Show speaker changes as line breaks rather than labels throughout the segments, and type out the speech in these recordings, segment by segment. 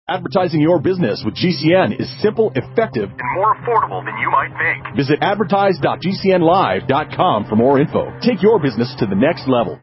Advertising your business with GCN is simple, effective, and more affordable than you might think. Visit advertise.gcnlive.com for more info. Take your business to the next level.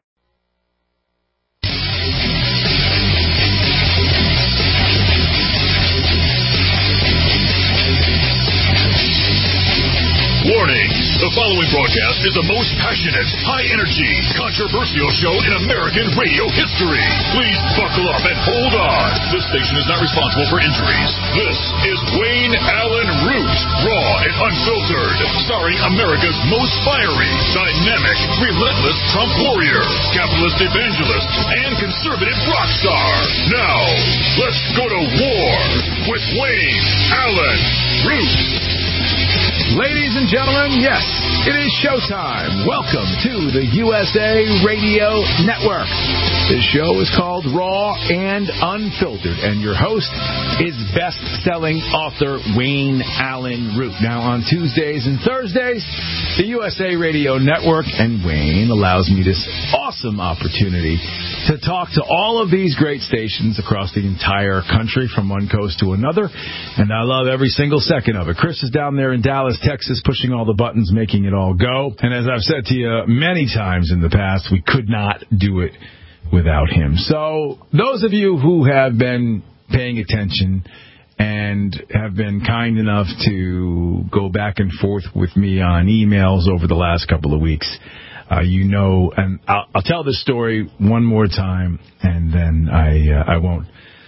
Warning! The following broadcast is the most passionate, high-energy, controversial show in American radio history. Please buckle up and hold on. This station is not responsible for injuries. This is Wayne Allen Root, raw and unfiltered, starring America's most fiery, dynamic, relentless Trump warrior, capitalist evangelist, and conservative rock star. Now, let's go to war with Wayne Allen Root.
Ladies and gentlemen, yes, it is showtime. Welcome to the USA Radio Network. This show is called Raw and Unfiltered, and your host is best-selling author Wayne Allen Root. Now, on Tuesdays and Thursdays, the USA Radio Network and Wayne allows me this awesome opportunity to talk to all of these great stations across the entire country from one coast to another, and I love every single second of it. Chris is down there in Dallas, Texas, pushing all the buttons, making it all go. And as I've said to you many times in the past, we could not do it without him. So those of you who have been paying attention and have been kind enough to go back and forth with me on emails over the last couple of weeks, you know, and I'll tell this story one more time, and then I won't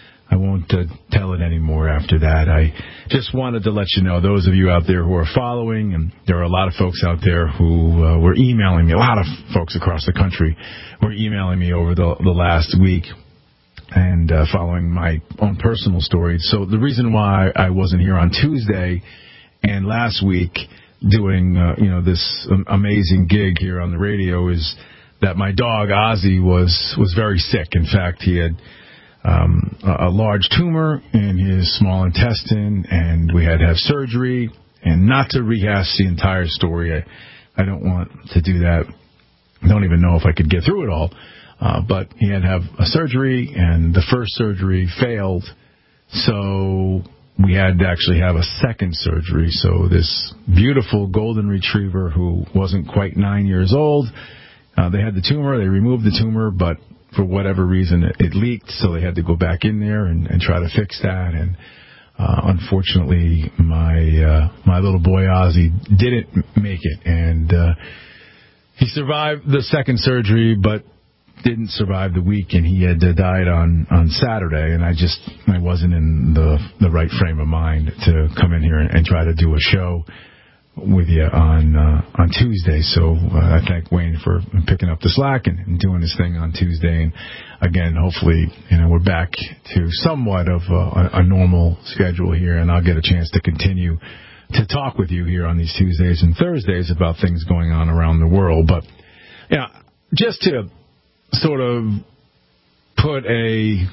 tell it anymore after that. I just wanted to let you know, those of you out there who are following, and there are a lot of folks out there who were emailing me, a lot of folks across the country were emailing me over the last week and following my own personal story. So the reason why I wasn't here on Tuesday and last week doing this amazing gig here on the radio is that my dog Ozzy was very sick. In fact, he had a large tumor in his small intestine, and we had to have surgery. And not to rehash the entire story, I don't want to do that. I don't even know if I could get through it all. But he had to have a surgery, and the first surgery failed. So we had to actually have a second surgery. So this beautiful golden retriever who wasn't quite 9 years old, they had the tumor, they removed the tumor, but for whatever reason it leaked, so they had to go back in there and try to fix that. And unfortunately, my little boy Ozzy didn't make it, and he survived the second surgery, but didn't survive the week, and he had died on Saturday, and I wasn't in the right frame of mind to come in here and try to do a show with you on Tuesday. So I thank Wayne for picking up the slack and doing his thing on Tuesday. And again, hopefully, we're back to somewhat of a normal schedule here, and I'll get a chance to continue to talk with you here on these Tuesdays and Thursdays about things going on around the world. But just to sort of put an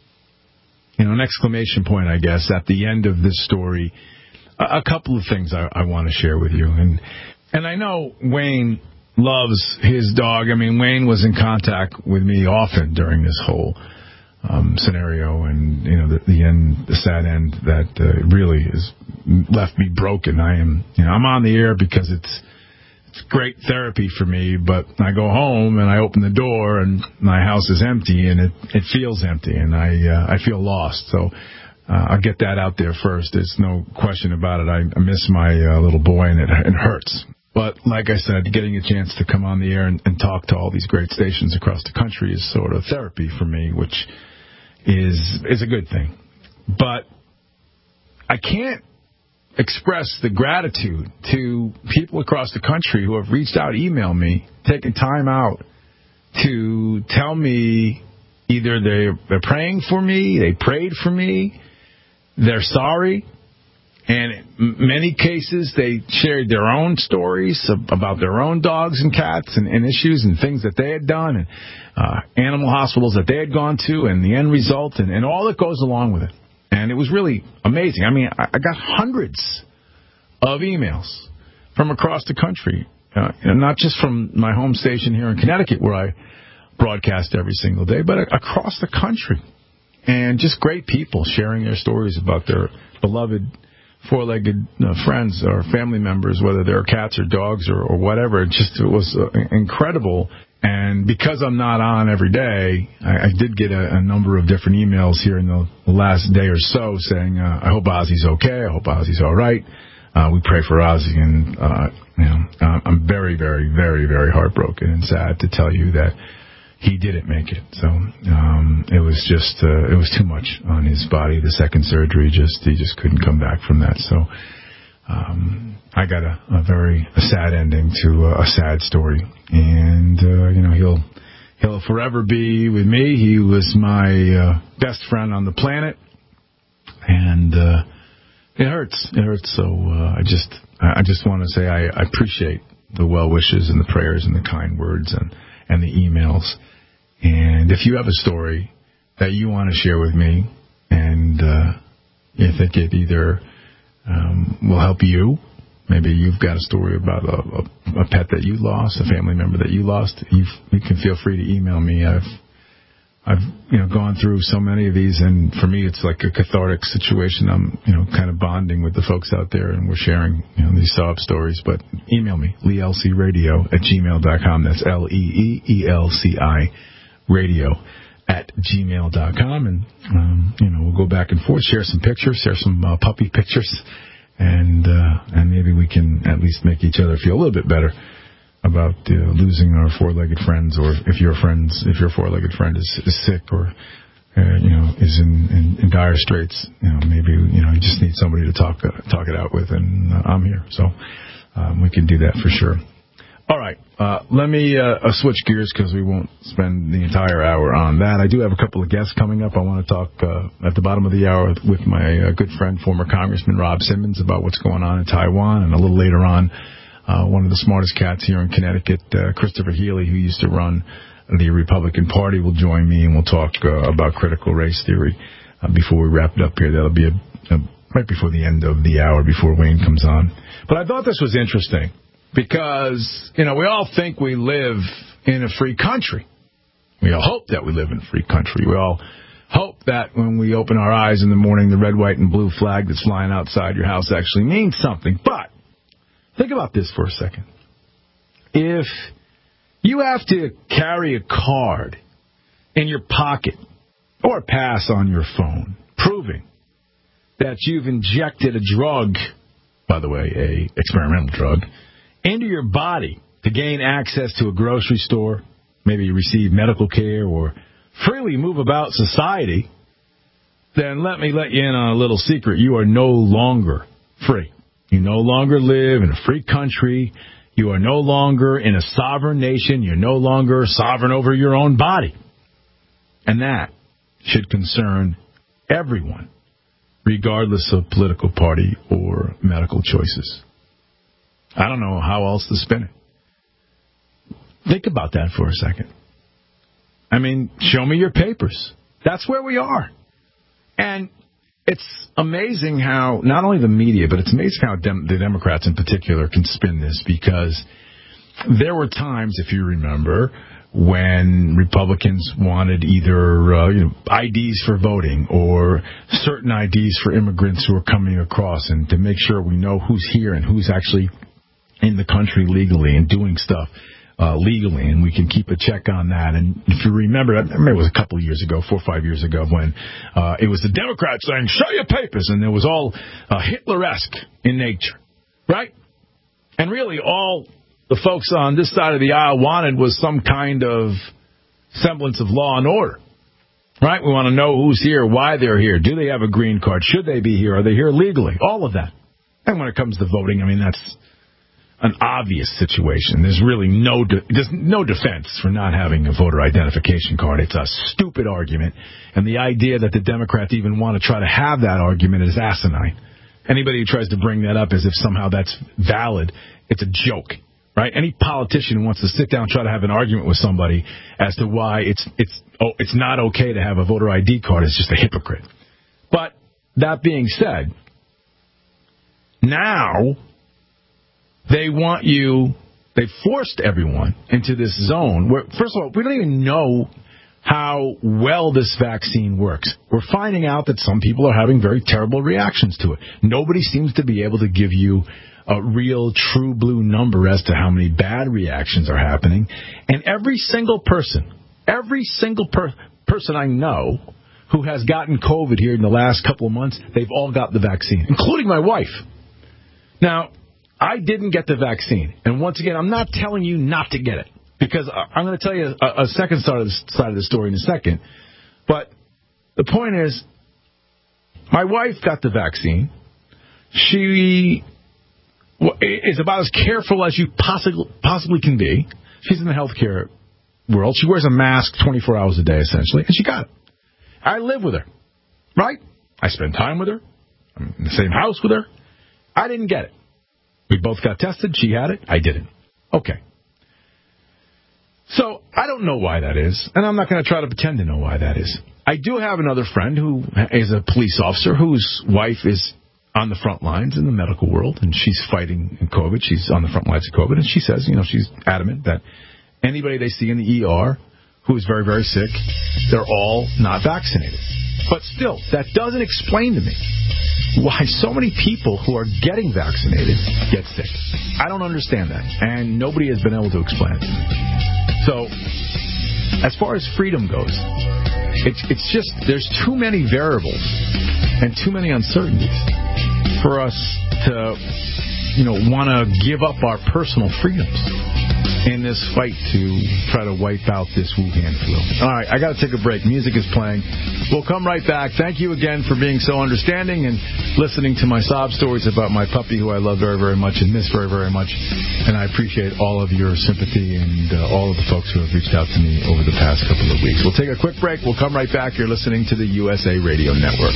exclamation point, I guess, at the end of this story, a couple of things I want to share with you. And I know Wayne loves his dog. I mean, Wayne was in contact with me often during this whole scenario, and the sad end that really has left me broken. I'm on the air because it's great therapy for me, but I go home and I open the door and my house is empty, and it feels empty, and I feel lost. So I'll get that out there first. There's no question about it. I miss my little boy, and it hurts. But like I said, getting a chance to come on the air and talk to all these great stations across the country is sort of therapy for me, which is a good thing. But I can't express the gratitude to people across the country who have reached out, emailed me, taken time out to tell me either they're praying for me, they prayed for me, they're sorry, and in many cases they shared their own stories about their own dogs and cats and issues and things that they had done, and animal hospitals that they had gone to, and the end result, and all that goes along with it. And it was really amazing. I mean, I got hundreds of emails from across the country, not just from my home station here in Connecticut, where I broadcast every single day, but across the country. and just great people sharing their stories about their beloved four-legged friends or family members, whether they're cats or dogs or whatever. It was incredible. And because I'm not on every day, I did get a number of different emails here in the last day or so saying, I hope Ozzy's okay. I hope Ozzy's all right. We pray for Ozzy. And, I'm very, very, very, very heartbroken and sad to tell you that he didn't make it. So it was too much on his body. The second surgery, he just couldn't come back from that. So I got a very sad ending to a sad story. And, he'll forever be with me. He was my best friend on the planet. And it hurts. It hurts. So I just want to say I appreciate the well wishes and the prayers and the kind words and the emails. And if you have a story that you want to share with me and you think it either will help you, maybe you've got a story about a pet that you lost, a family member that you lost, you can feel free to email me. I've gone through so many of these, and for me it's like a cathartic situation. I'm kind of bonding with the folks out there, and we're sharing these sob stories. But email me, leelcradio@gmail.com. That's LEEELCI radio@gmail.com, and we'll go back and forth, share some pictures, share some puppy pictures, and maybe we can at least make each other feel a little bit better about losing our four-legged friends, or if your four-legged friend is sick or is in dire straits, maybe you just need somebody to talk it out with, and I'm here, so we can do that for sure. All right, let me switch gears because we won't spend the entire hour on that. I do have a couple of guests coming up. I want to talk at the bottom of the hour with my good friend, former Congressman Rob Simmons, about what's going on in Taiwan, and a little later on, one of the smartest cats here in Connecticut, Christopher Healy, who used to run the Republican Party, will join me, and we'll talk about critical race theory before we wrap it up here. That'll be right before the end of the hour, before Wayne comes on. But I thought this was interesting because, we all think we live in a free country. We all hope that we live in a free country. We all hope that when we open our eyes in the morning, the red, white, and blue flag that's flying outside your house actually means something. But think about this for a second. If you have to carry a card in your pocket or a pass on your phone proving that you've injected a drug, by the way, a experimental drug, into your body to gain access to a grocery store, maybe receive medical care, or freely move about society, then let me let you in on a little secret. You are no longer free. You no longer live in a free country. You are no longer in a sovereign nation. You're no longer sovereign over your own body. And that should concern everyone, regardless of political party or medical choices. I don't know how else to spin it. Think about that for a second. I mean, show me your papers. That's where we are. And it's amazing how not only the media, but it's amazing how the Democrats in particular can spin this, because there were times, if you remember, when Republicans wanted either IDs for voting or certain IDs for immigrants who are coming across, and to make sure we know who's here and who's actually in the country legally and doing stuff legally, and we can keep a check on that. And if you remember, I remember it was a couple of years ago, 4 or 5 years ago, when it was the Democrats saying, show your papers, and it was all Hitler-esque in nature, right? And really all the folks on this side of the aisle wanted was some kind of semblance of law and order, right? We want to know who's here, why they're here, do they have a green card, should they be here, are they here legally, all of that. And when it comes to voting, I mean, that's an obvious situation. There's really no defense for not having a voter identification card. It's a stupid argument, and the idea that the Democrats even want to try to have that argument is asinine. Anybody who tries to bring that up as if somehow that's valid, it's a joke, right? Any politician who wants to sit down and try to have an argument with somebody as to why it's not okay to have a voter ID card is just a hypocrite. But that being said, now they forced everyone into this zone where, first of all, we don't even know how well this vaccine works. We're finding out that some people are having very terrible reactions to it. Nobody seems to be able to give you a real true blue number as to how many bad reactions are happening. And every single person I know who has gotten COVID here in the last couple of months, they've all got the vaccine, including my wife. Now, I didn't get the vaccine. And once again, I'm not telling you not to get it, because I'm going to tell you a second side of the story in a second. But the point is, my wife got the vaccine. She is about as careful as you possibly can be. She's in the healthcare world. She wears a mask 24 hours a day, essentially, and she got it. I live with her, right? I spend time with her. I'm in the same house with her. I didn't get it. We both got tested. She had it. I didn't. Okay. So I don't know why that is, and I'm not going to try to pretend to know why that is. I do have another friend who is a police officer whose wife is on the front lines in the medical world, and she's fighting COVID. She's on the front lines of COVID, and she says, she's adamant that anybody they see in the ER who is very, very sick, they're all not vaccinated. But still, that doesn't explain to me why so many people who are getting vaccinated get sick. I don't understand that, and nobody has been able to explain it. So, as far as freedom goes, it's just there's too many variables and too many uncertainties for us to, want to give up our personal freedoms in this fight to try to wipe out this Wuhan flu. All right, I got to take a break. Music is playing. We'll come right back. Thank you again for being so understanding and listening to my sob stories about my puppy, who I love very, very much and miss very, very much. And I appreciate all of your sympathy and all of the folks who have reached out to me over the past couple of weeks. We'll take a quick break. We'll come right back. You're listening to the USA Radio Network.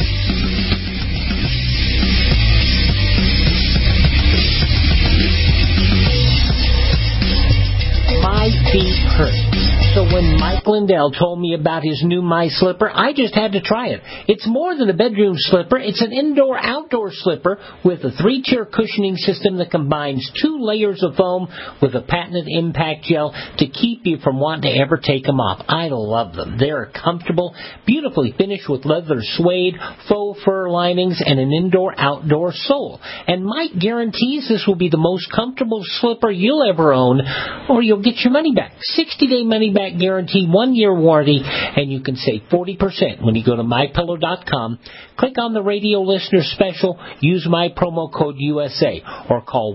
My feet hurt. So when Mike Lindell told me about his new My Slipper, I just had to try it. It's more than a bedroom slipper. It's an indoor-outdoor slipper with a 3-tier cushioning system that combines 2 layers of foam with a patented impact gel to keep you from wanting to ever take them off. I love them. They're comfortable, beautifully finished with leather suede, faux fur linings, and an indoor-outdoor sole. And Mike guarantees this will be the most comfortable slipper you'll ever own, or you'll get your money back. 60-day money-back guarantee, 1-year warranty, and you can save 40% when you go to MyPillow.com. Click on the radio listener special, use my promo code USA, or call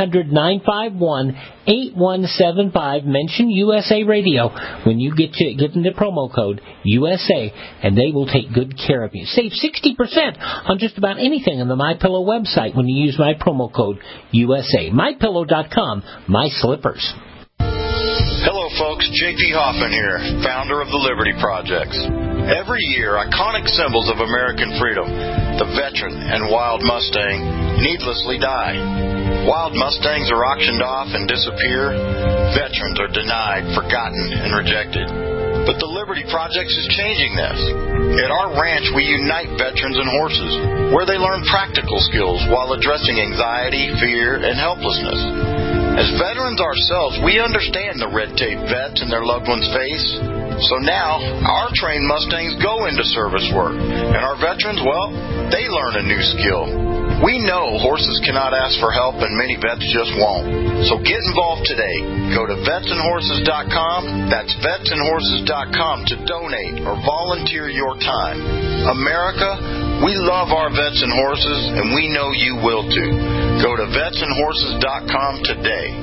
1-800-951-8175. Mention USA Radio when you give them the promo code USA, and they will take good care of you. Save 60% on just about anything on the MyPillow website when you use my promo code USA. MyPillow.com, my slippers.
Hello, folks. J.P. Hoffman here, founder of the Liberty Projects. Every year, iconic symbols of American freedom, the veteran and wild Mustang, needlessly die. Wild Mustangs are auctioned off and disappear. Veterans are denied, forgotten, and rejected. But the Liberty Projects is changing this. At our ranch, we unite veterans and horses, where they learn practical skills while addressing anxiety, fear, and helplessness. As veterans ourselves, we understand the red tape vets and their loved ones face. So now, our trained Mustangs go into service work, and our veterans, well, they learn a new skill. We know horses cannot ask for help, and many vets just won't. So get involved today. Go to vetsandhorses.com. That's vetsandhorses.com to donate or volunteer your time. America, we love our vets and horses, and we know you will too. Go to vetsandhorses.com today.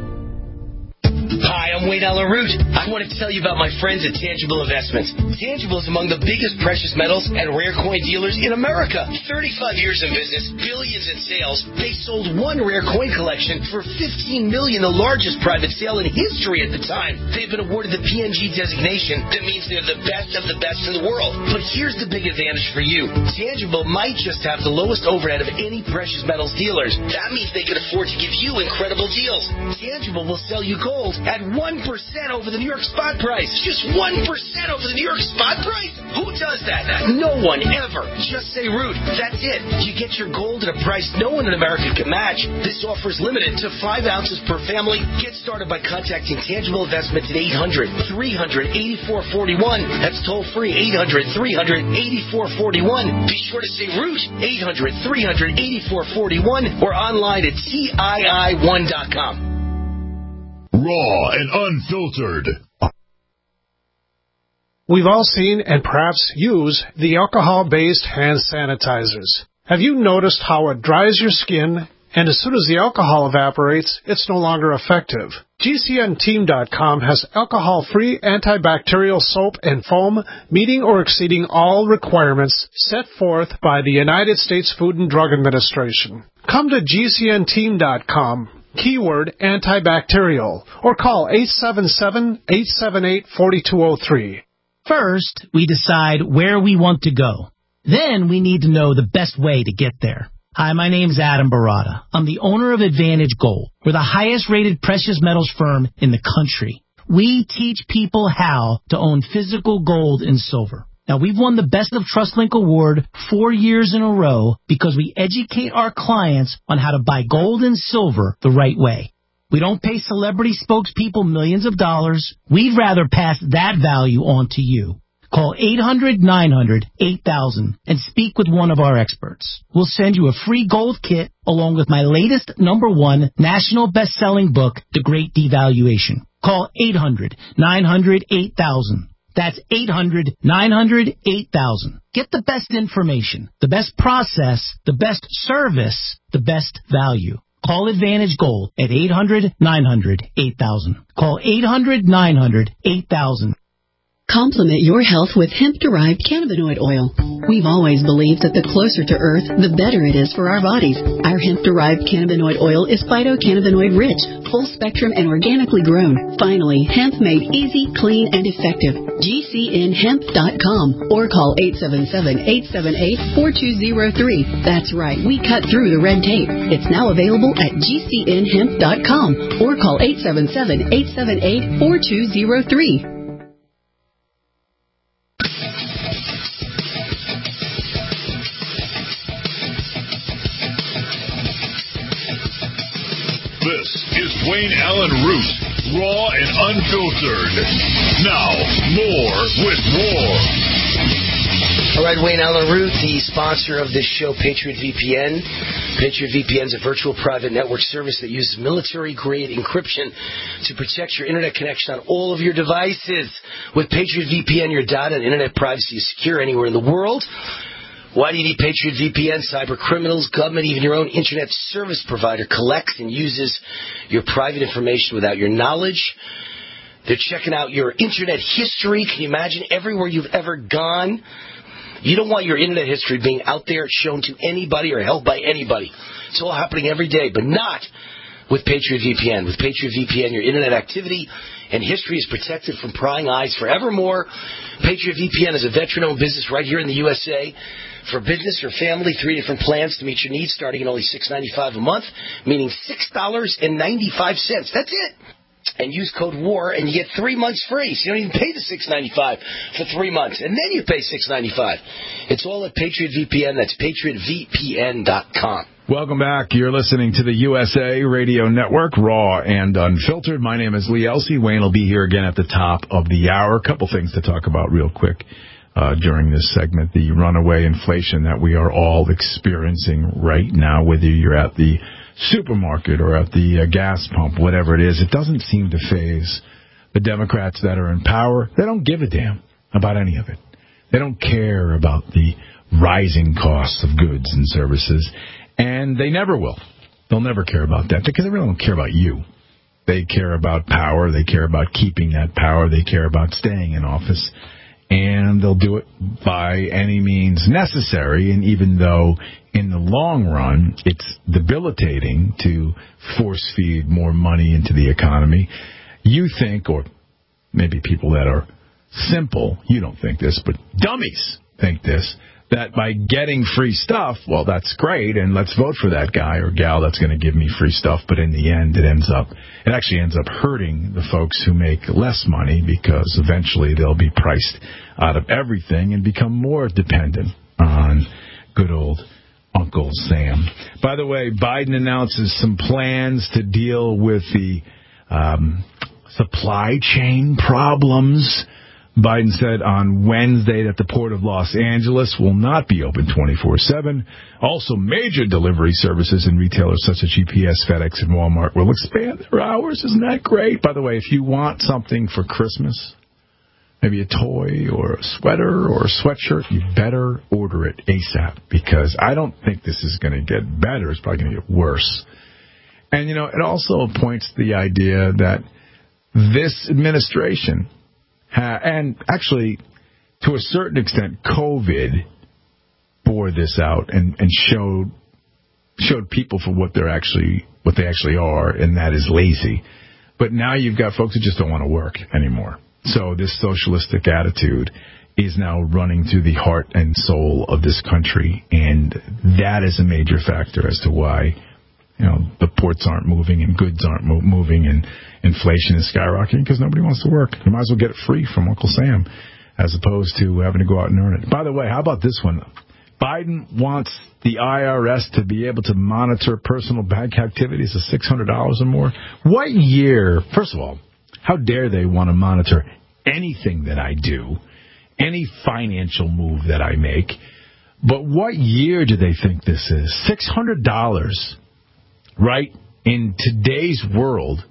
Hi, I'm Wade Allen Root. I want to tell you about my friends at Tangible Investments. Tangible is among the biggest precious metals and rare coin dealers in America. 35 years in business, billions in sales. They sold one rare coin collection for $15 million, the largest private sale in history at the time. They've been awarded the PNG designation. That means they're the best of the best in the world. But here's the big advantage for you. Tangible might just have the lowest overhead of any precious metals dealers. That means they can afford to give you incredible deals. Tangible will sell you gold at 1 1% over the New York spot price. Just 1% over the New York spot price? Who does that? No one ever. Just say Root. That's it. You get your gold at a price no one in America can match. This offer is limited to 5 ounces per family. Get started by contacting Tangible Investments at 800-300-8441. That's toll free, 800-300-8441. Be sure to say Root, 800-300-8441, or online at CII1.com.
Raw and unfiltered.
We've all seen and perhaps use the alcohol-based hand sanitizers. Have you noticed how it dries your skin, and as soon as the alcohol evaporates, it's no longer effective? GCNteam.com has alcohol-free antibacterial soap and foam meeting or exceeding all requirements set forth by the United States Food and Drug Administration. Come to GCNteam.com, keyword antibacterial, or call 877-878-4203.
First, we decide where we want to go. Then we need to know the best way to get there. Hi, my name's Adam Barada. I'm the owner of Advantage Gold. We're the highest-rated precious metals firm in the country. We teach people how to own physical gold and silver. Now, we've won the Best of TrustLink Award 4 years in a row because we educate our clients on how to buy gold and silver the right way. We don't pay celebrity spokespeople millions of dollars. We'd rather pass that value on to you. Call 800-900-8000 and speak with one of our experts. We'll send you a free gold kit along with my latest #1 national best-selling book, The Great Devaluation. Call 800-900-8000. That's 800-900-8000. Get the best information, the best process, the best service, the best value. Call Advantage Gold at 800-900-8000. Call 800-900-8000.
Complement your health with hemp-derived cannabinoid oil. We've always believed that the closer to Earth, the better it is for our bodies. Our hemp-derived cannabinoid oil is phytocannabinoid-rich, full-spectrum, and organically grown. Finally, hemp made easy, clean, and effective. GCNhemp.com or call 877-878-4203. That's right, we cut through the red tape. It's now available at GCNhemp.com or call 877-878-4203.
This is Wayne Allen Root, raw and unfiltered. Now, more with War.
All right, Wayne Allen Root, the sponsor of this show, Patriot VPN. Patriot VPN is a virtual private network service that uses military-grade encryption to protect your internet connection on all of your devices. With Patriot VPN, your data and internet privacy is secure anywhere in the world. Why do you need Patriot VPN? Cyber criminals, government, even your own internet service provider collects and uses your private information without your knowledge. They're checking out your internet history. Can you imagine everywhere you've ever gone? You don't want your internet history being out there shown to anybody or held by anybody. It's all happening every day, but not with Patriot VPN. With Patriot VPN, your internet activity and history is protected from prying eyes forevermore. Patriot VPN is a veteran-owned business right here in the USA. For business or family, 3 different plans to meet your needs, starting at only $6.95 a month, meaning $6.95. That's it. And use code WAR, and you get 3 months free. So you don't even pay the $6.95 for 3 months, and then you pay $6.95. It's all at Patriot VPN. That's PatriotVPN.com.
Welcome back. You're listening to the USA Radio Network, raw and unfiltered. My name is Lee Elsey. Wayne will be here again at the top of the hour. A couple things to talk about real quick. During this segment, the runaway inflation that we are all experiencing right now, whether you're at the supermarket or at the gas pump, whatever it is, it doesn't seem to faze the Democrats that are in power. They don't give a damn about any of it. They don't care about the rising costs of goods and services, and they never will. They'll never care about that because they really don't care about you. They care about power. They care about keeping that power. They care about staying in office. And they'll do it by any means necessary. And even though in the long run it's debilitating to force feed more money into the economy, you think, or maybe people that are simple, you don't think this, but dummies think this, that by getting free stuff, well, that's great, and let's vote for that guy or gal that's going to give me free stuff. But in the end, it actually ends up hurting the folks who make less money, because eventually they'll be priced out of everything and become more dependent on good old Uncle Sam. By the way, Biden announces some plans to deal with the supply chain problems. Biden said on Wednesday that the Port of Los Angeles will not be open 24/7. Also, major delivery services and retailers such as UPS, FedEx, and Walmart will expand their hours. Isn't that great? By the way, if you want something for Christmas, maybe a toy or a sweater or a sweatshirt, you better order it ASAP, because I don't think this is going to get better. It's probably going to get worse. And, you know, it also points to the idea that this administration, and actually, to a certain extent, COVID bore this out and showed people for what they actually are, and that is lazy. But now you've got folks who just don't want to work anymore. So this socialistic attitude is now running through the heart and soul of this country, and that is a major factor as to why, you know, the ports aren't moving and goods aren't moving and inflation is skyrocketing, because nobody wants to work. You might as well get it free from Uncle Sam as opposed to having to go out and earn it. By the way, how about this one? Biden wants the IRS to be able to monitor personal bank activities of $600 or more. What year? First of all, how dare they want to monitor anything that I do, any financial move that I make? But what year do they think this is? $600, right, in today's world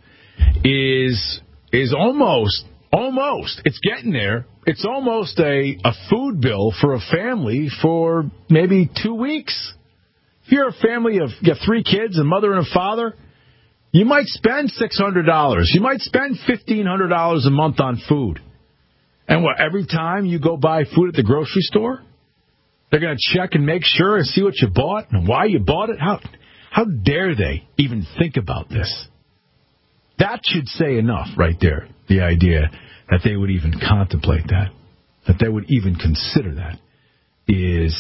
is almost, it's getting there. It's almost a food bill for a family for maybe 2 weeks. If you're a family of 3 kids, a mother and a father, you might spend $600. You might spend $1,500 a month on food. And what, every time you go buy food at the grocery store, they're going to check and make sure and see what you bought and why you bought it? How dare they even think about this? That should say enough right there, the idea that they would even contemplate that they would even consider that, is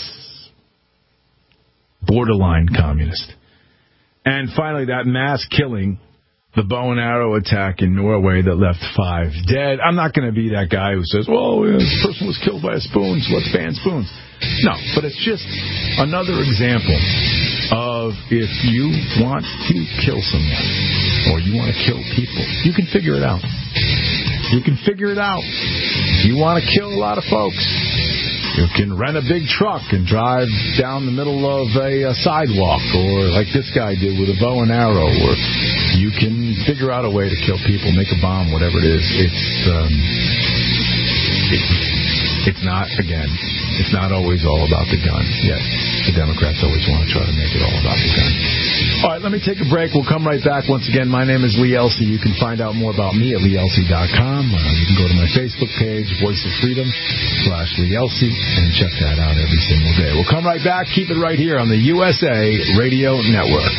borderline communist. And finally, that mass killing, the bow and arrow attack in Norway that left 5 dead. I'm not going to be that guy who says, well, this person was killed by a spoon, so let's ban spoons. No, but it's just another example of, if you want to kill someone or you want to kill people, you can figure it out. You can figure it out. If you want to kill a lot of folks, you can rent a big truck and drive down the middle of a sidewalk, or like this guy did with a bow and arrow, or you can figure out a way to kill people, make a bomb, whatever it is. It's not, again, it's not always all about the gun. Yet the Democrats always want to try to make it all about the gun. All right, let me take a break. We'll come right back. Once again, my name is Lee Elsey. You can find out more about me at LeeElsey.com. You can go to my Facebook page, Voice of Freedom /Lee Elsey, and check that out every single day. We'll come right back. Keep it right here on the USA Radio Network.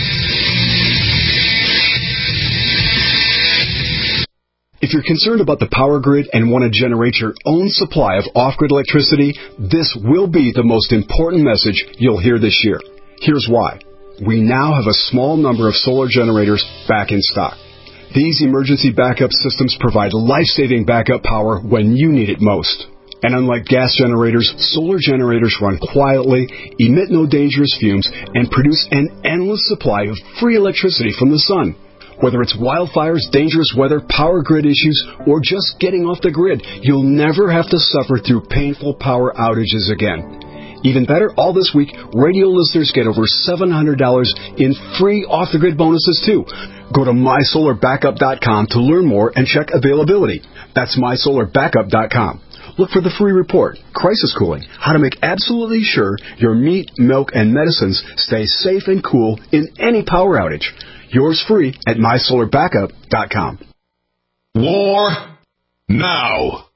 If you're concerned about the power grid and want to generate your own supply of off-grid electricity, this will be the most important message you'll hear this year. Here's why. We now have a small number of solar generators back in stock. These emergency backup systems provide life-saving backup power when you need it most. And unlike gas generators, solar generators run quietly, emit no dangerous fumes, and produce an endless supply of free electricity from the sun. Whether it's wildfires, dangerous weather, power grid issues, or just getting off the grid, you'll never have to suffer through painful power outages again. Even better, all this week, radio listeners get over $700 in free off-the-grid bonuses, too. Go to MySolarBackup.com to learn more and check availability. That's MySolarBackup.com. Look for the free report, Crisis Cooling, how to make absolutely sure your meat, milk, and medicines stay safe and cool in any power outage. Yours free at MySolarBackup.com.
War now.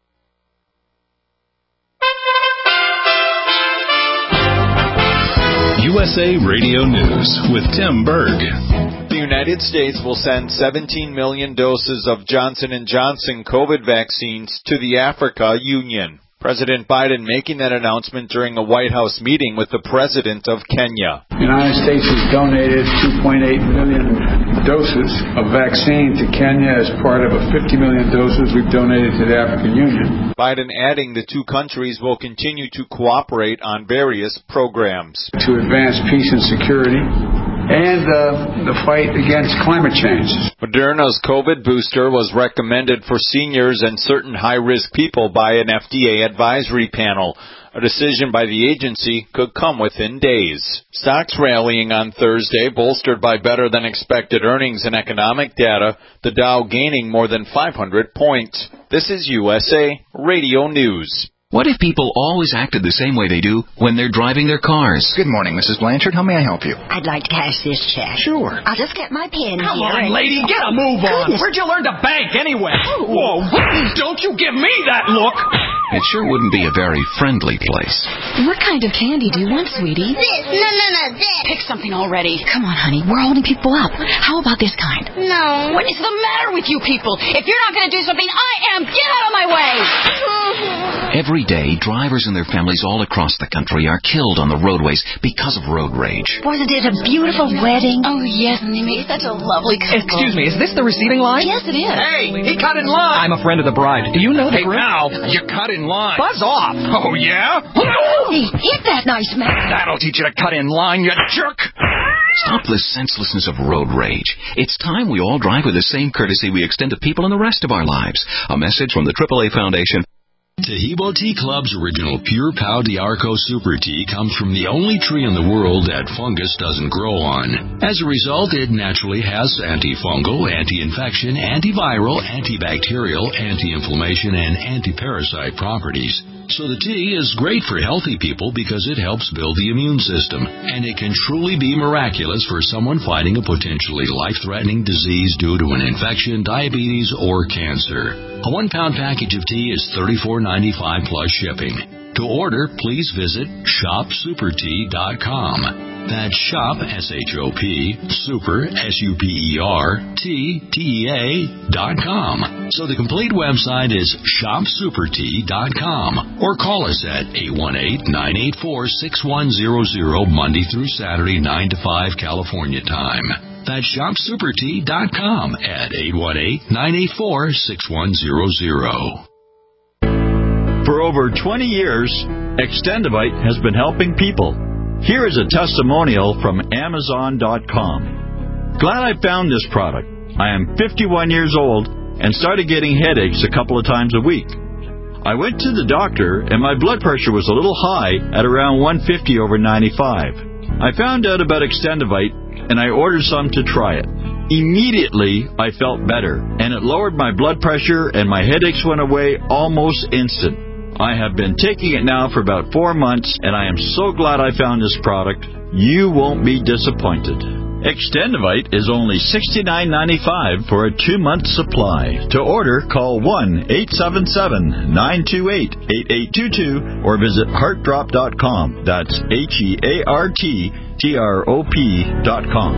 USA Radio News with Tim Berg.
The United States will send 17 million doses of Johnson & Johnson COVID vaccines to the Africa Union. President Biden making that announcement during a White House meeting with the President of Kenya.
The United States has donated 2.8 million doses of vaccine to Kenya as part of a 50 million doses we've donated to the African Union.
Biden adding the two countries will continue to cooperate on various programs
to advance peace and security and the fight against climate change.
Moderna's COVID booster was recommended for seniors and certain high-risk people by an FDA advisory panel. A decision by the agency could come within days. Stocks rallying on Thursday, bolstered by better-than-expected earnings and economic data, the Dow gaining more than 500 points. This is USA Radio News.
What if people always acted the same way they do when they're driving their cars?
Good morning, Mrs. Blanchard. How may I help you?
I'd like to cash this check.
Sure.
I'll just get my pen
Come
here.
on, lady, get a move on.
Goodness.
Where'd you learn to bank anyway? Whoa, don't you give me that look.
It sure wouldn't be a very friendly place.
What kind of candy do you want, sweetie?
This. No, this.
Pick something already. Come on, honey. We're holding people up. How about this kind?
No.
What is the matter with you people? If you're not going to do something, I am. Get out of my way.
Every day, drivers and their families all across the country are killed on the roadways because of road rage.
Wasn't it a beautiful wedding? Oh, yes, and they made such a lovely couple.
Excuse me, is this the receiving line?
Yes, it is.
Hey, he cut in line. I'm a friend of the bride. Do you know the group?
Now, you cut in line.
Buzz off.
Oh, yeah?
Hey, hit that nice man.
That'll teach you to cut in line, you jerk.
Stop the senselessness of road rage. It's time we all drive with the same courtesy we extend to people in the rest of our lives. A message from the AAA Foundation.
Tahibo Tea Club's original Pure Pau d'Arco Super Tea comes from the only tree in the world that fungus doesn't grow on. As a result, it naturally has antifungal, anti-infection, antiviral, antibacterial, anti-inflammation, and anti-parasite properties. So the tea is great for healthy people because it helps build the immune system, and it can truly be miraculous for someone fighting a potentially life-threatening disease due to an infection, diabetes, or cancer. A 1-pound package of tea is $34.95 plus shipping. To order, please visit shopsupertea.com. That's shop, S-H-O-P, super, S-U-P-E-R, T-T-E-A.com. So the complete website is shopsupertea.com. Or call us at 818-984-6100 Monday through Saturday, 9 to 5 California time. That's shopsupertea.com at 818-984-6100.
For over 20 years, Extendivite has been helping people. Here is a testimonial from Amazon.com. Glad I found this product. I am 51 years old and started getting headaches a couple of times a week. I went to the doctor and my blood pressure was a little high at around 150 over 95. I found out about Extendivite and I ordered some to try it. Immediately, I felt better, and it lowered my blood pressure and my headaches went away almost instant. I have been taking it now for about 4 months, and I am so glad I found this product. You won't be disappointed. Extendivite is only $69.95 for a 2-month supply. To order, call 1-877-928-8822 or visit heartdrop.com. That's HEARTDROP.com.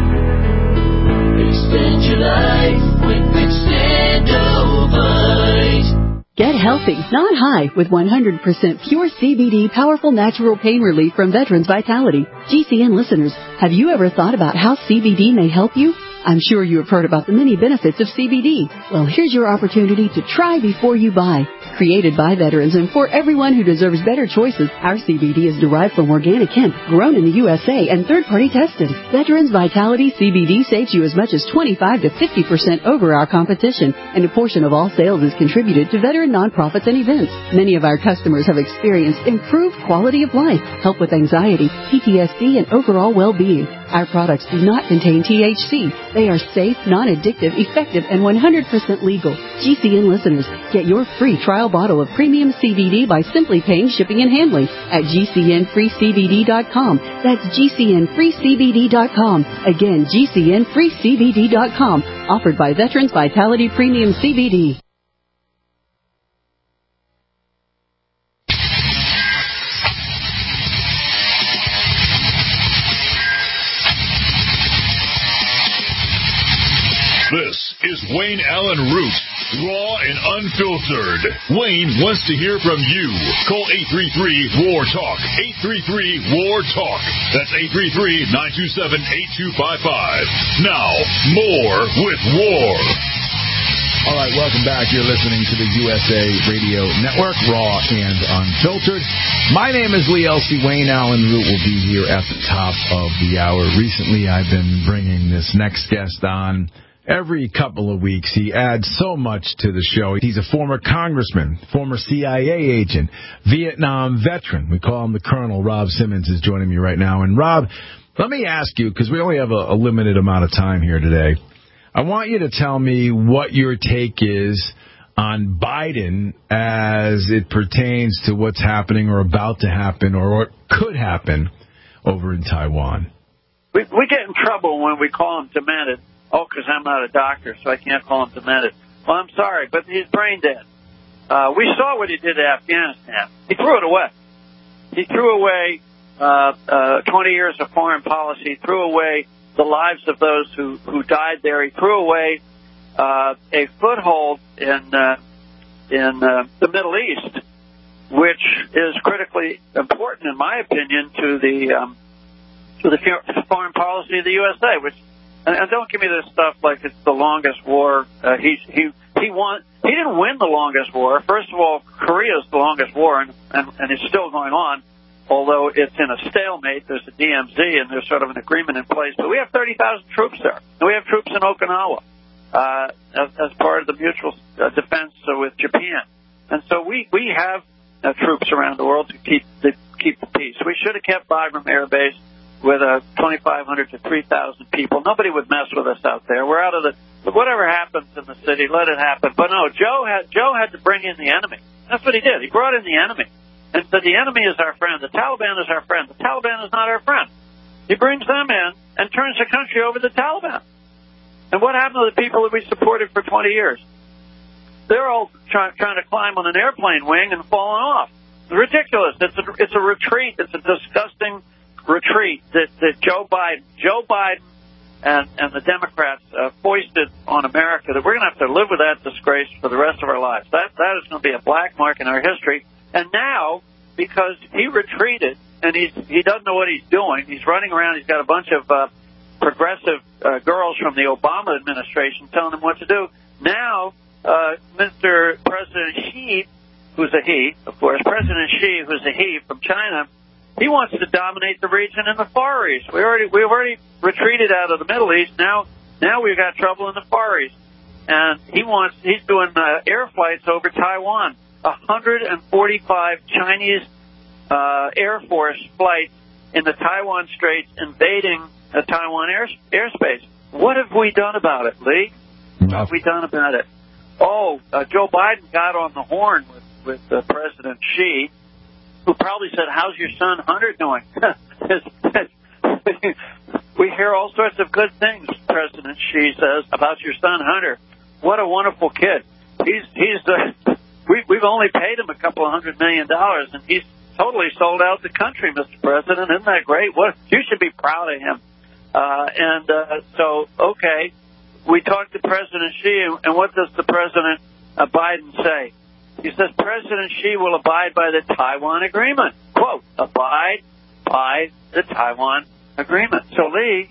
Extend your life with Extendivite.
Get healthy, not high, with 100% pure CBD powerful natural pain relief from Veterans Vitality. GCN listeners, have you ever thought about how CBD may help you? I'm sure you have heard about the many benefits of CBD. Well, here's your opportunity to try before you buy. Created by veterans and for everyone who deserves better choices, our CBD is derived from organic hemp, grown in the USA, and third-party tested. Veterans Vitality CBD saves you as much as 25 to 50% over our competition, and a portion of all sales is contributed to veteran nonprofits and events. Many of our customers have experienced improved quality of life, help with anxiety, PTSD, and overall well-being. Our products do not contain THC. They are safe, non-addictive, effective, and 100% legal. GCN listeners, get your free trial bottle of premium CBD by simply paying shipping and handling at GCNFreeCBD.com. That's GCNFreeCBD.com. Again, GCNFreeCBD.com. Offered by Veterans Vitality Premium CBD.
This is Wayne Allen Root Raw and unfiltered. Wayne wants to hear from you. Call 833-WAR-TALK. 833-WAR-TALK. That's 833-927-8255. Now, more with War.
All right, welcome back. You're listening to the USA Radio Network, Raw and Unfiltered. My name is Lee Elsie. Wayne Allen Root will be here at the top of the hour. Recently, I've been bringing this next guest on every couple of weeks. He adds so much to the show. He's a former congressman, former CIA agent, Vietnam veteran. We call him the Colonel. Rob Simmons is joining me right now. And, Rob, let me ask you, because we only have a limited amount of time here today, I want you to tell me what your take is on Biden as it pertains to what's happening or about to happen or what could happen over in Taiwan.
We get in trouble when we call him demented. Oh, because I'm not a doctor, so I can't call him demented. Well, I'm sorry, but he's brain dead. We saw what he did to Afghanistan. He threw it away. He threw away 20 years of foreign policy, threw away the lives of those who died there. He threw away a foothold in the Middle East, which is critically important, in my opinion, to the foreign policy of the USA. Which, and don't give me this stuff like it's the longest war. He won. He didn't win the longest war. First of all, Korea is the longest war, and it's still going on. Although it's in a stalemate, there's a DMZ, and there's sort of an agreement in place. But we have 30,000 troops there. And we have troops in Okinawa as part of the mutual defense with Japan. And so we have troops around the world to keep the peace. We should have kept Bagram Air Base with 2,500 to 3,000 people. Nobody would mess with us out there. We're out of the whatever happens in the city, let it happen. But no, Joe had to bring in the enemy. That's what he did. He brought in the enemy. And so the enemy is our friend. The Taliban is our friend. The Taliban is not our friend. He brings them in and turns the country over to the Taliban. And what happened to the people that we supported for 20 years? They're all trying to climb on an airplane wing and falling off. It's ridiculous. It's a retreat. It's a disgusting retreat that Joe Biden and the Democrats foisted on America, that we're going to have to live with that disgrace for the rest of our lives. That is going to be a black mark in our history. And now, because he retreated and he doesn't know what he's doing, he's running around, he's got a bunch of progressive girls from the Obama administration telling him what to do. Now, Mr. President Xi, who's a he, of course, President Xi, who's a he from China, he wants to dominate the region in the Far East. We've already retreated out of the Middle East. Now we've got trouble in the Far East. And he's doing air flights over Taiwan. 145 Chinese Air Force flights in the Taiwan Straits invading the Taiwan airspace. What have we done about it, Lee? What have we done about it? Joe Biden got on the horn with President Xi, who probably said, "How's your son Hunter doing?" We hear all sorts of good things, President Xi says, about your son Hunter. What a wonderful kid. We've only paid him a couple of $100 million, and he's totally sold out the country, Mr. President. Isn't that great? You should be proud of him. Okay, we talked to President Xi, and what does the President Biden say? He says President Xi will abide by the Taiwan Agreement. Quote, abide by the Taiwan Agreement. So, Lee,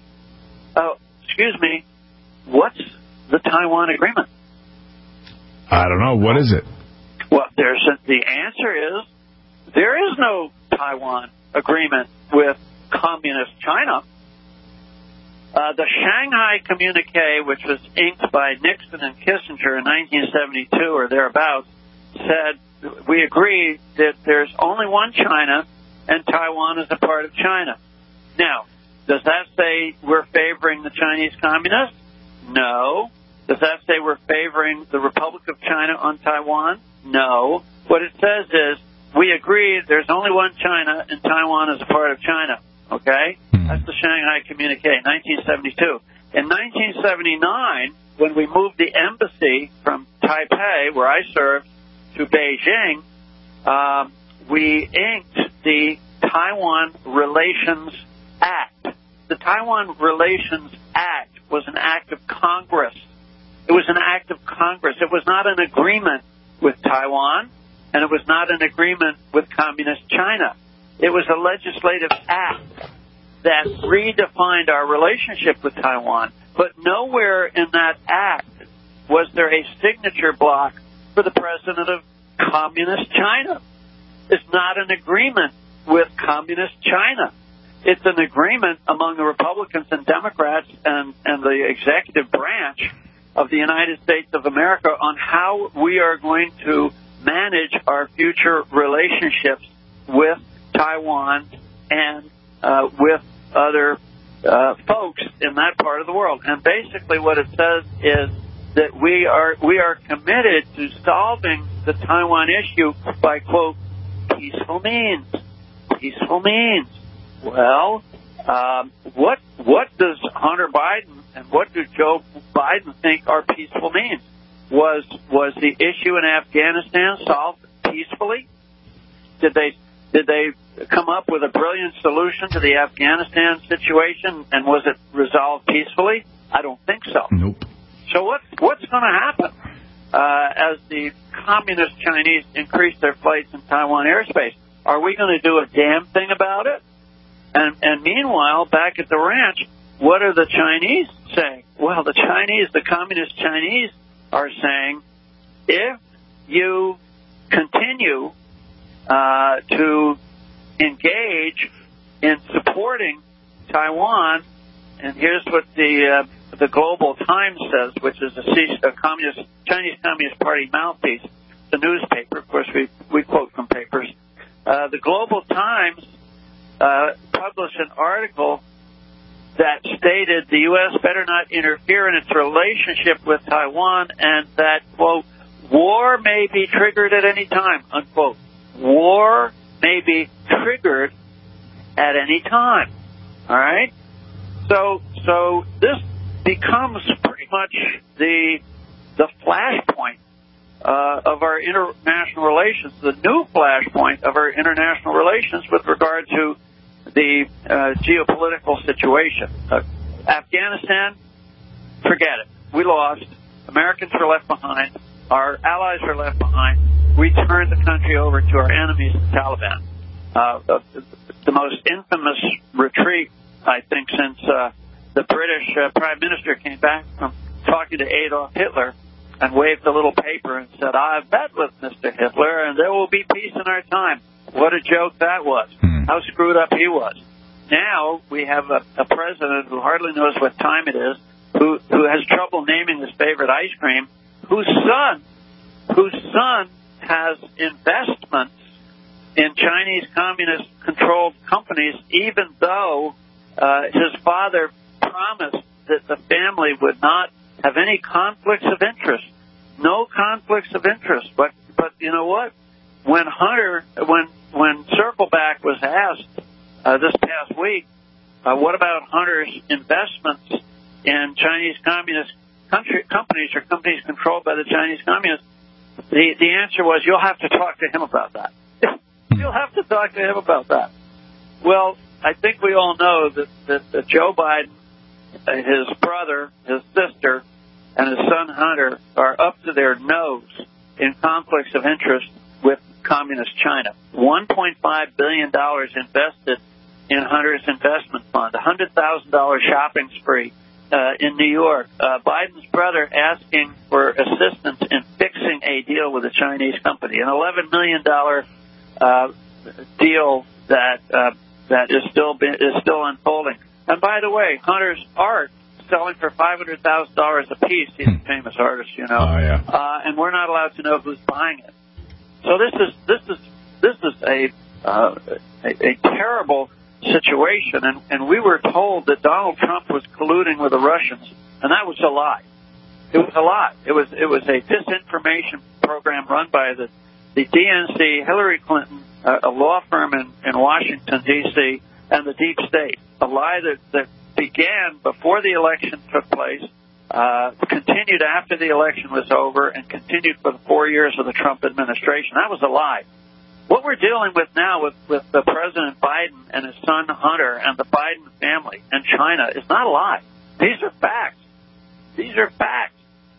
what's the Taiwan Agreement?
I don't know. What is it?
Well, the answer is there is no Taiwan agreement with communist China. The Shanghai Communique, which was inked by Nixon and Kissinger in 1972 or thereabouts, said we agree that there's only one China and Taiwan is a part of China. Now, does that say we're favoring the Chinese communists? No. Does that say we're favoring the Republic of China on Taiwan? No. What it says is we agree there's only one China and Taiwan is a part of China. Okay? That's the Shanghai Communique, 1972. In 1979, when we moved the embassy from Taipei, where I served, to Beijing, we inked the Taiwan Relations Act. The Taiwan Relations Act was an act of Congress. It was an act of Congress. It was not an agreement with Taiwan, and it was not an agreement with Communist China. It was a legislative act that redefined our relationship with Taiwan. But nowhere in that act was there a signature block for the president of Communist China. It's not an agreement with Communist China. It's an agreement among the Republicans and Democrats and the executive branch of the United States of America on how we are going to manage our future relationships with Taiwan and with other folks in that part of the world. And basically what it says is that we are committed to solving the Taiwan issue by, quote, peaceful means. Peaceful means. Well, what does Hunter Biden and what do Joe Biden think are peaceful means? Was the issue in Afghanistan solved peacefully? Did they come up with a brilliant solution to the Afghanistan situation, and was it resolved peacefully? I don't think so.
Nope.
So what's going to happen as the Communist Chinese increase their flights in Taiwan airspace? Are we going to do a damn thing about it? And meanwhile, back at the ranch, what are the Chinese saying? Well, the Communist Chinese are saying, if you continue to engage in supporting Taiwan, and here's what the Global Times says, which is a Chinese Communist Party mouthpiece, the newspaper. Of course, we quote from papers. The Global Times published an article that stated the U.S. better not interfere in its relationship with Taiwan, and that, quote, war may be triggered at any time, unquote. War may be triggered at any time. All right? So this becomes pretty much the flashpoint of our international relations, the new flashpoint of our international relations with regard to the geopolitical situation. Afghanistan, forget it. We lost. Americans were left behind. Our allies were left behind. We turned the country over to our enemies, the Taliban. The most infamous retreat, I think, since the British Prime Minister came back from talking to Adolf Hitler and waved a little paper and said, I've met with Mr. Hitler and there will be peace in our time. What a joke that was. How screwed up he was. Now we have a president who hardly knows what time it is, who has trouble naming his favorite ice cream, whose son has investments in Chinese communist-controlled companies, even though his father promised that the family would not have any conflicts of interest. No conflicts of interest. But you know what? When Circleback was asked this past week, what about Hunter's investments in Chinese communist companies or companies controlled by the Chinese communists, the answer was, you'll have to talk to him about that. You'll have to talk to him about that. Well, I think we all know that Joe Biden, his brother, his sister, and his son Hunter are up to their nose in conflicts of interest with Communist China. $1.5 billion invested in Hunter's investment fund, $100,000 shopping spree in New York. Biden's brother asking for assistance in fixing a deal with a Chinese company, an $11 million deal that is still unfolding. And by the way, Hunter's art selling for $500,000 a piece. He's a famous artist, you know.
Oh, yeah.
And we're not allowed to know who's buying it. So this is a terrible situation, and we were told that Donald Trump was colluding with the Russians, and that was a lie. It was a lie. It was a disinformation program run by the DNC, Hillary Clinton, a law firm in Washington, D.C., and the deep state. A lie that began before the election took place, continued after the election was over, and continued for the 4 years of the Trump administration. That was a lie. What we're dealing with now with the President Biden and his son Hunter and the Biden family and China is not a lie. These are facts. These are facts.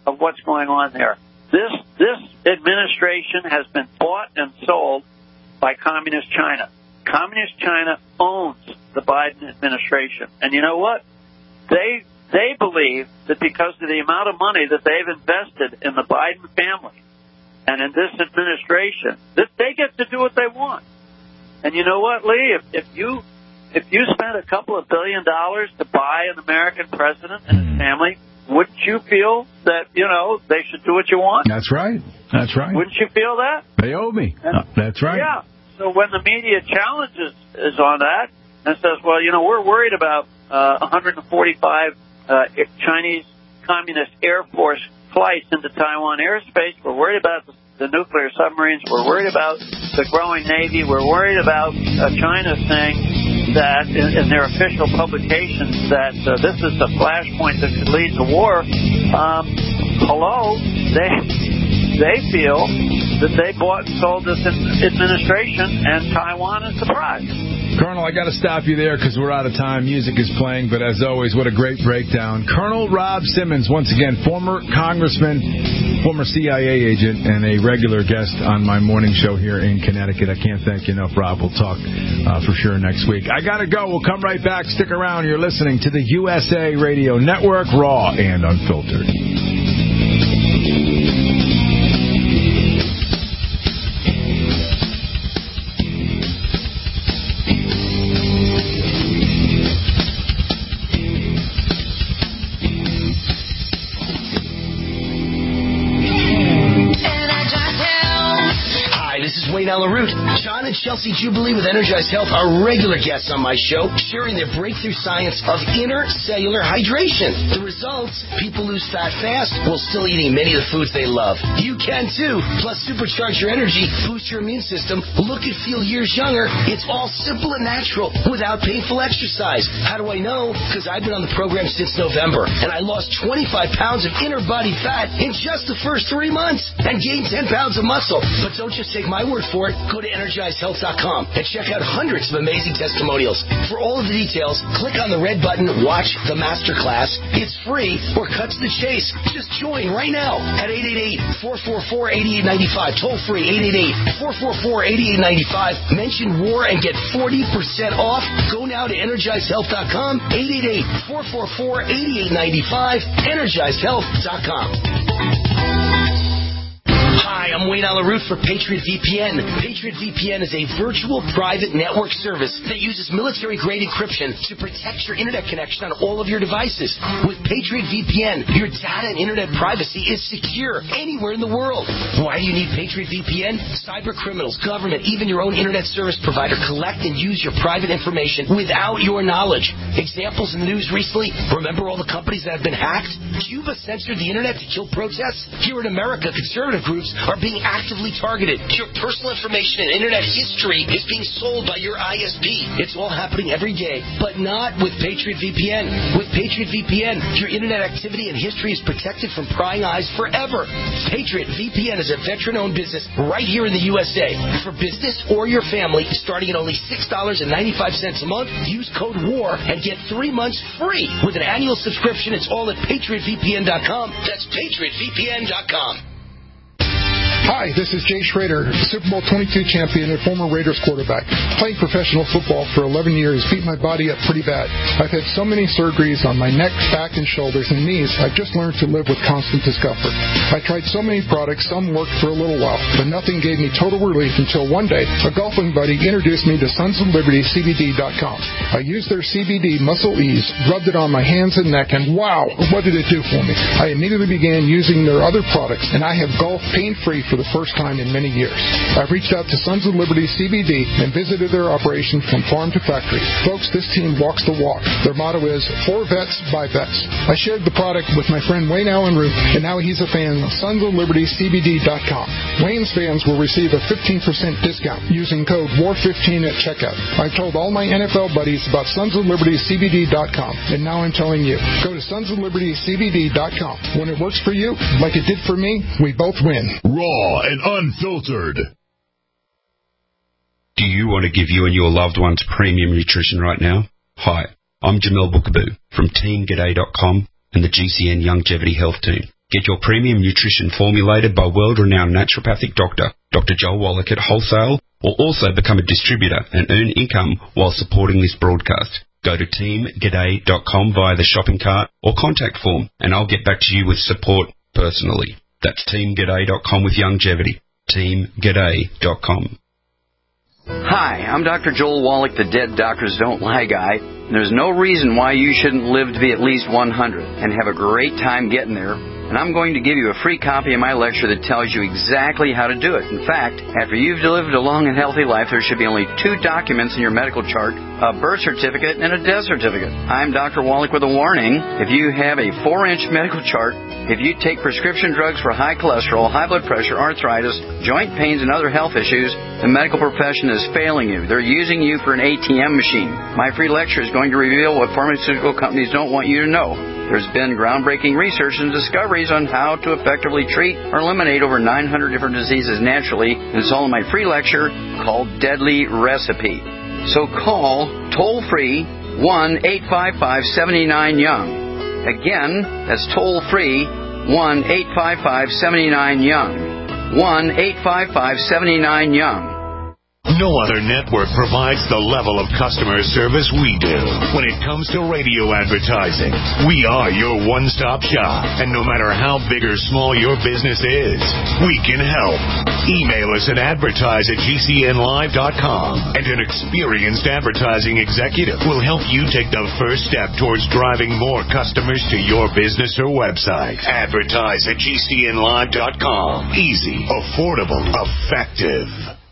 of what's going on there. This administration has been bought and sold by Communist China. Communist China owns the Biden administration. And you know what? They believe that because of the amount of money that they've invested in the Biden family and in this administration, that they get to do what they want. And you know what, Lee? If you spent a couple of $1 billion to buy an American president and his family, wouldn't you feel that, they should do what you want?
That's right. That's right.
Wouldn't you feel that?
They owe me. That's right.
Yeah. So when the media challenges is on that and says, well, we're worried about 145 Chinese Communist Air Force flights into Taiwan airspace. We're worried about the nuclear submarines. We're worried about the growing Navy. We're worried about China saying that in their official publications that this is the flashpoint that could lead to war. Hello, they feel that they bought and sold this administration, and Taiwan is surprised.
Colonel, I got to stop you there because we're out of time. Music is playing, but as always, what a great breakdown. Colonel Rob Simmons, once again, former congressman, former CIA agent, and a regular guest on my morning show here in Connecticut. I can't thank you enough, Rob. We'll talk for sure next week. I got to go. We'll come right back. Stick around. You're listening to the USA Radio Network, raw and unfiltered.
LaRoute. John and Chelsea Jubilee with Energized Health are regular guests on my show, sharing their breakthrough science of intercellular hydration. The results, people lose fat fast while still eating many of the foods they love. You can too. Plus, supercharge your energy, boost your immune system, look and feel years younger. It's all simple and natural without painful exercise. How do I know? Because I've been on the program since November, and I lost 25 pounds of inner body fat in just the first 3 months and gained 10 pounds of muscle. But don't just take my word for it. Go to EnergizedHealth.com and check out hundreds of amazing testimonials. For all of the details, click on the red button, Watch the Masterclass. It's free or cut to the chase. Just join right now at 888-444-8895. Toll free, 888-444-8895. Mention war and get 40% off. Go now to EnergizedHealth.com, 888-444-8895, EnergizedHealth.com. Hi, I'm Wayne LaRoute for Patriot VPN. Patriot VPN is a virtual private network service that uses military-grade encryption to protect your internet connection on all of your devices. With Patriot VPN, your data and internet privacy is secure anywhere in the world. Why do you need Patriot VPN? Cyber criminals, government, even your own internet service provider collect and use your private information without your knowledge. Examples in the news recently, remember all the companies that have been hacked? Cuba censored the internet to kill protests? Here in America, conservative groups are being actively targeted. Your personal information and internet history is being sold by your ISP. It's all happening every day, but not with Patriot VPN. With Patriot VPN, your internet activity and history is protected from prying eyes forever. Patriot VPN is a veteran-owned business right here in the USA. For business or your family, starting at only $6.95 a month, use code WAR and get 3 months free. With an annual subscription, it's all at PatriotVPN.com. That's PatriotVPN.com.
Hi, this is Jay Schrader, Super Bowl 22 champion and former Raiders quarterback. Playing professional football for 11 years beat my body up pretty bad. I've had so many surgeries on my neck, back, and shoulders and knees, I've just learned to live with constant discomfort. I tried so many products, some worked for a little while, but nothing gave me total relief until one day a golfing buddy introduced me to SonsOfLibertyCBD.com. I used their CBD Muscle Ease, rubbed it on my hands and neck, and wow, what did it do for me? I immediately began using their other products, and I have golfed pain-free for the first time in many years. I've reached out to Sons of Liberty CBD and visited their operation from farm to factory. Folks, this team walks the walk. Their motto is, for vets, by vets. I shared the product with my friend Wayne Allen Root, and now he's a fan of SonsOfLibertyCBD.com. Wayne's fans will receive a 15% discount using code WAR15 at checkout. I've told all my NFL buddies about SonsOfLibertyCBD.com, and now I'm telling you. Go to SonsOfLibertyCBD.com. When it works for you, like it did for me, we both win.
Raw and unfiltered.
Do you want to give you and your loved ones premium nutrition right now? Hi, I'm Jamel Bookaboo from TeamGaday.com and the GCN Longevity Health Team. Get your premium nutrition formulated by world-renowned naturopathic doctor, Dr. Joel Wallach at wholesale, or also become a distributor and earn income while supporting this broadcast. Go to teamg'day.com via the shopping cart or contact form, and I'll get back to you with support personally. That's teamg'day.com with longevity. teamg'day.com.
Hi, I'm Dr. Joel Wallach, the Dead Doctors Don't Lie guy. There's no reason why you shouldn't live to be at least 100 and have a great time getting there. And I'm going to give you a free copy of my lecture that tells you exactly how to do it. In fact, after you've lived a long and healthy life, there should be only 2 documents in your medical chart, a birth certificate and a death certificate. I'm Dr. Wallach with a warning. If you have a 4-inch medical chart, if you take prescription drugs for high cholesterol, high blood pressure, arthritis, joint pains, and other health issues, the medical profession is failing you. They're using you for an ATM machine. My free lecture is going to reveal what pharmaceutical companies don't want you to know. There's been groundbreaking research and discoveries on how to effectively treat or eliminate over 900 different diseases naturally, and it's all in my free lecture called Deadly Recipe. So call toll-free 1-855-79-YOUNG. Again, that's toll-free 1-855-79-YOUNG. 1-855-79-YOUNG.
No other network provides the level of customer service we do. When it comes to radio advertising, we are your one-stop shop. And no matter how big or small your business is, we can help. Email us at advertise@gcnlive.com, and an experienced advertising executive will help you take the first step towards driving more customers to your business or website. Advertise@gcnlive.com. Easy, affordable, effective.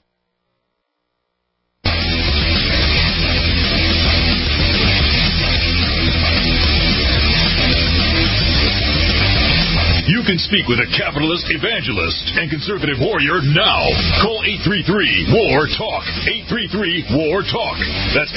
You can speak with a capitalist, evangelist, and conservative warrior now. Call 833-WAR-TALK. 833-WAR-TALK. That's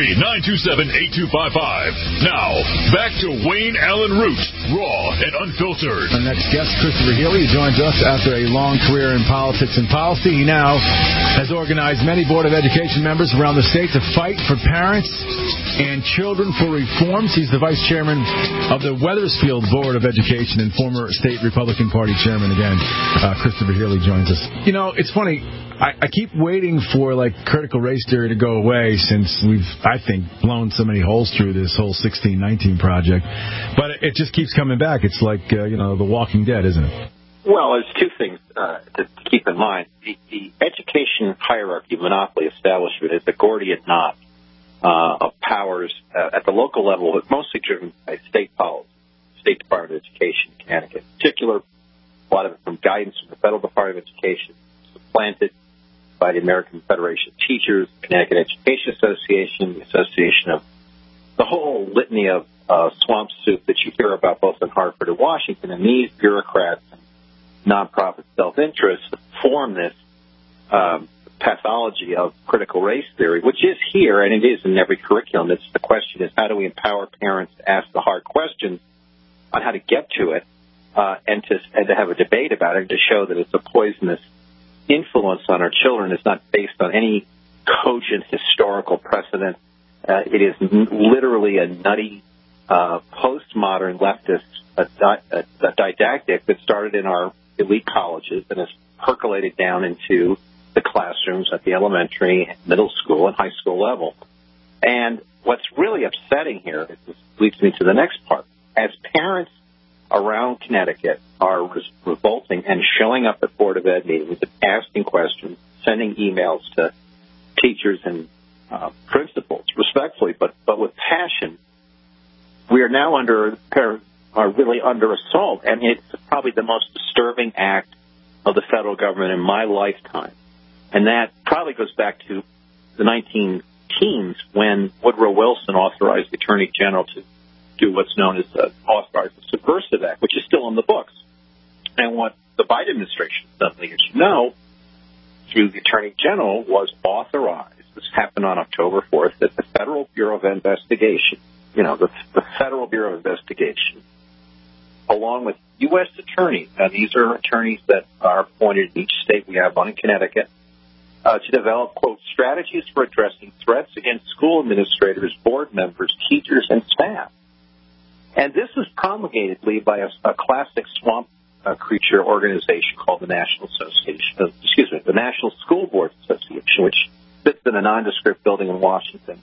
833-927-8255. Now, back to Wayne Allen Root, raw and unfiltered.
Our next guest, Christopher Healy, joins us after a long career in politics and policy. He now has organized many Board of Education members around the state to fight for parents and children for reforms. He's the vice chairman of the Wethersfield Board of Education and former state Republican Party chairman again. Christopher Healy joins us. You know, it's funny. I keep waiting for, critical race theory to go away since we've, I think, blown so many holes through this whole 1619 project. But it just keeps coming back. It's like, The Walking Dead, isn't it?
Well, there's 2 things to keep in mind. The education hierarchy monopoly establishment is the Gordian knot of powers at the local level, but mostly driven by state policy, State Department of Education in Connecticut. In particular, a lot of it from guidance from the Federal Department of Education, supplanted by the American Federation of Teachers, Connecticut Education Association, the association of the whole litany of swamp soup that you hear about both in Hartford and Washington. And these bureaucrats and nonprofit self-interest form this pathology of critical race theory, which is here, and it is in every curriculum. It's the question is, how do we empower parents to ask the hard questions on how to get to it, and to have a debate about it, and to show that it's a poisonous influence on our children. It's not based on any cogent historical precedent. It is literally a nutty postmodern leftist didactic that started in our elite colleges and has percolated down into the classrooms at the elementary, middle school, and high school level. And what's really upsetting here, this leads me to the next part, as parents around Connecticut are revolting and showing up at Board of Ed meetings and asking questions, sending emails to teachers and principals, respectfully, but with passion, we are now really under assault, and it's probably the most disturbing act of the federal government in my lifetime. And that probably goes back to the 19-teens when Woodrow Wilson authorized the Attorney General to do what's known as the Authorized the Subversive Act, which is still in the books. And what the Biden administration suddenly, as you know, through the Attorney General, was authorized, this happened on October 4th, that the Federal Bureau of Investigation, the Federal Bureau of Investigation, along with U.S. attorneys, now these are attorneys that are appointed in each state, we have one in Connecticut, to develop, quote, strategies for addressing threats against school administrators, board members, teachers, and staff. And this is promulgated, Lee, by a classic swamp creature organization called the National School Board Association, which sits in a nondescript building in Washington,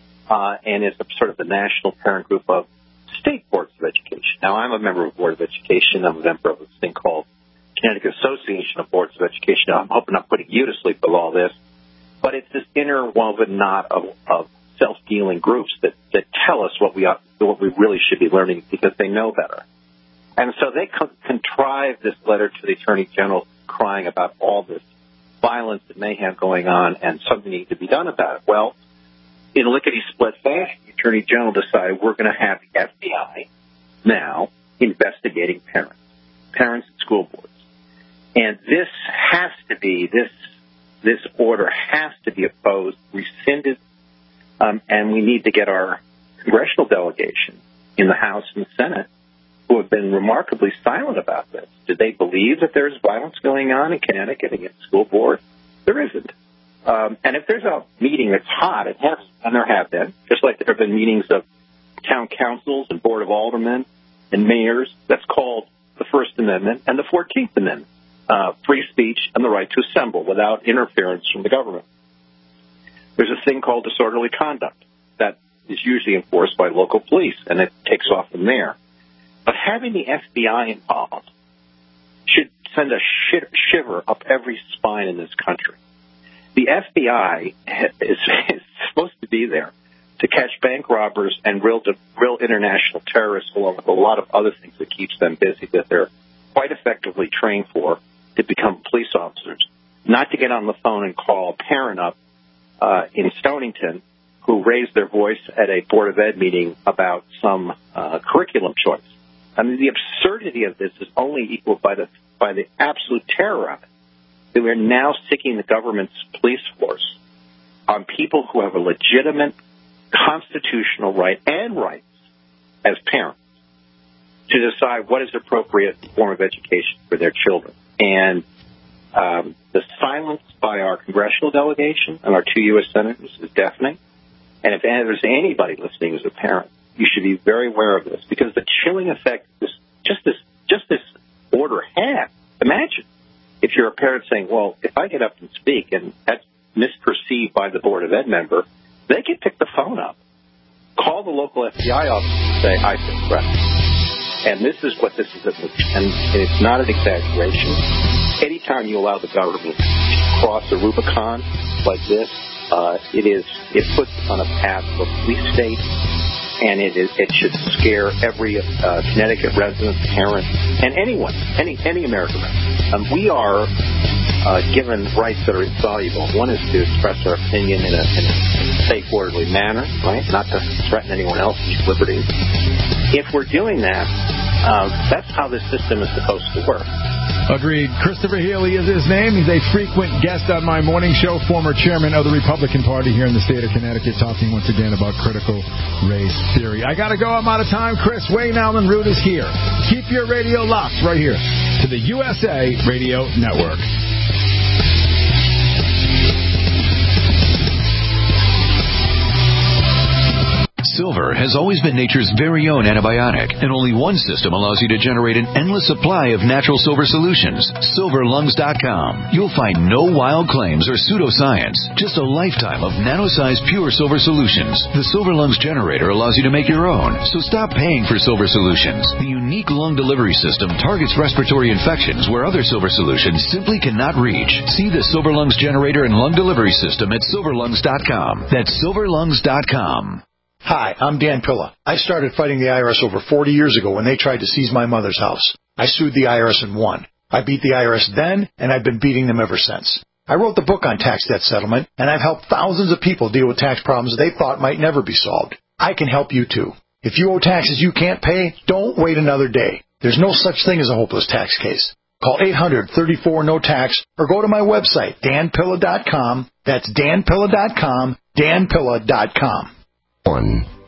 and is sort of the national parent group of state boards of education. Now, I'm a member of the Board of Education. I'm a member of this thing called Connecticut Association of Boards of Education. Now, I'm hoping I'm putting you to sleep with all this, but it's this interwoven knot of self-dealing groups that tell us what we really should be learning because they know better. And so they contrived this letter to the Attorney General crying about all this violence and mayhem going on and something needs to be done about it. Well, in lickety-split fashion, the Attorney General decided we're going to have the FBI now investigating parents and school boards. And this has to be, this order has to be opposed, rescinded, and we need to get our congressional delegation in the House and Senate who have been remarkably silent about this. Do they believe that there's violence going on in Connecticut against school boards? There isn't. And if there's a meeting that's hot, it has, and there have been, just like there have been meetings of town councils and board of aldermen and mayors, that's called the First Amendment and the 14th Amendment, free speech and the right to assemble without interference from the government. There's a thing called disorderly conduct that is usually enforced by local police, and it takes off from there. But having the FBI involved should send a shiver up every spine in this country. The FBI is supposed to be there to catch bank robbers and real international terrorists, along with a lot of other things that keeps them busy that they're quite effectively trained for to become police officers, not to get on the phone and call a parent up in Stonington who raised their voice at a Board of Ed meeting about some curriculum choice. I mean, the absurdity of this is only equaled by the absolute terror of it. That we're now sticking the government's police force on people who have a legitimate constitutional right and rights as parents to decide what is appropriate form of education for their children. And the silence by our congressional delegation and our 2 U.S. senators is deafening. And if there's anybody listening who's a parent, you should be very aware of this, because the chilling effect this order has. Imagine if you're a parent saying, well, if I get up and speak and that's misperceived by the Board of Ed member, they can pick the phone up, call the local FBI office and say, I feel threatened. And this is what this is. And it's not an exaggeration. Anytime you allow the government to cross a Rubicon like this, it puts on a path of a police state, and it should scare every Connecticut resident, parent, and anyone, any American resident. We are given rights that are insoluble. One is to express our opinion in a safe, orderly manner, right? Not to threaten anyone else's liberties. If we're doing that, that's how this system is supposed to work.
Agreed. Christopher Healy is his name. He's a frequent guest on my morning show, former chairman of the Republican Party here in the state of Connecticut, talking once again about critical race theory. I got to go. I'm out of time. Chris, Wayne Allman Root is here. Keep your radio locked right here to the USA Radio Network.
Silver has always been nature's very own antibiotic, and only one system allows you to generate an endless supply of natural silver solutions. SilverLungs.com. You'll find no wild claims or pseudoscience, just a lifetime of nano-sized pure silver solutions. The Silver Lungs generator allows you to make your own, so stop paying for silver solutions. The unique lung delivery system targets respiratory infections where other silver solutions simply cannot reach. See the Silver Lungs generator and lung delivery system at SilverLungs.com. That's SilverLungs.com.
Hi, I'm Dan Pilla. I started fighting the IRS over 40 years ago when they tried to seize my mother's house. I sued the IRS and won. I beat the IRS then, and I've been beating them ever since. I wrote the book on tax debt settlement, and I've helped thousands of people deal with tax problems they thought might never be solved. I can help you too. If you owe taxes you can't pay, don't wait another day. There's no such thing as a hopeless tax case. Call 800-34-NO-TAX or go to my website, danpilla.com. That's danpilla.com, danpilla.com.